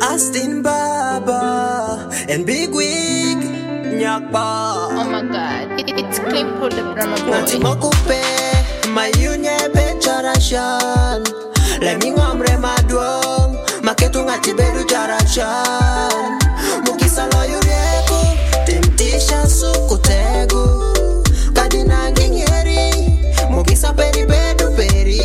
Austin Baba and Big Wig Nyakba. Oh my god, it's Clip the drama boy. Natimokupe mayunye becharashan. Lemi ngomre madwong maketu ngati bedu charashan. Mukisa lo yurieku timtisha sukutegu. Kadina ngingeri mukisa peri bedu peri.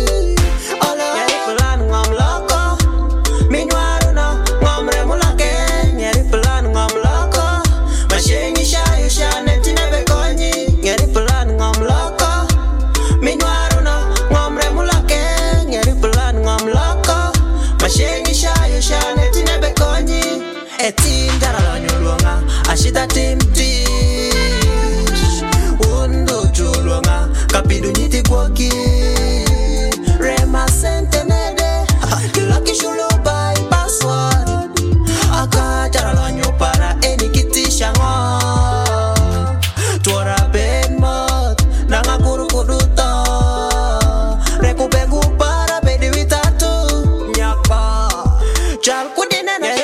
Team darala nyolonga ashita team tish undo chulonga kapidu nyiti kwaki rema sentenede lucky shulo by password aka darala nyopara enikitisha ngo tuara ben mot nanga kuru kuduta rekupegu para bedi witatu nyakpa chal kudina na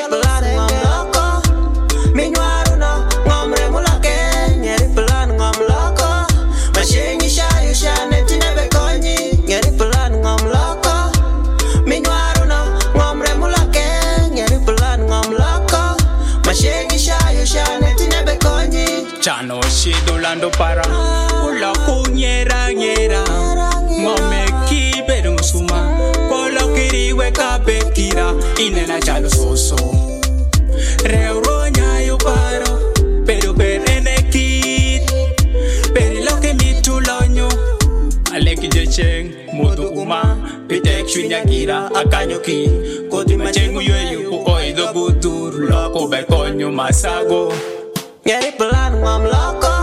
Chano shido lando para Ula kunyera nyera Ngome kiberu suma Polo kiriwe kapekira Inena chalo soso Reuro nyayo paro Pero perene kit Peri lo que mi tulonyo Aleki jecheng Mudu uma Pitek shunyagira Akanyoki Koti machengu yeyu Uoido butur Loko bekonyo masago Ngeri pelan ngom loko